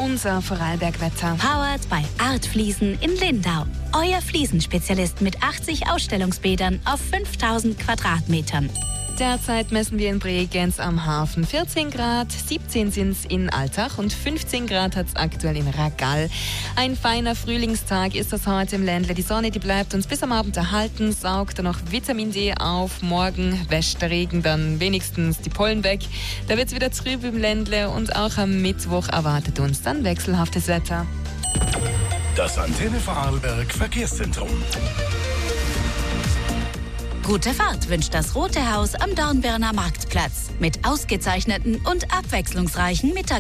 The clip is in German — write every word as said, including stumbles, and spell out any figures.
unser Vorarlberg-Wetter. Powered by Art Fliesen in Lindau. Euer Fliesenspezialist mit achtzig Ausstellungsbädern auf fünftausend Quadratmetern. Derzeit messen wir in Bregenz am Hafen vierzehn Grad, siebzehn sind es in Altach und fünfzehn Grad hat es aktuell in Ragall. Ein feiner Frühlingstag ist das heute im Ländle. Die Sonne, die bleibt uns bis am Abend erhalten, saugt dann noch Vitamin D auf. Morgen wäscht der Regen dann wenigstens die Pollen weg. Da wird es wieder trüb im Ländle und auch am Mittwoch erwartet uns dann wechselhaftes Wetter. Das Antenne Vorarlberg Verkehrszentrum. Gute Fahrt wünscht das Rote Haus am Dornbirner Marktplatz mit ausgezeichneten und abwechslungsreichen Mittagessen.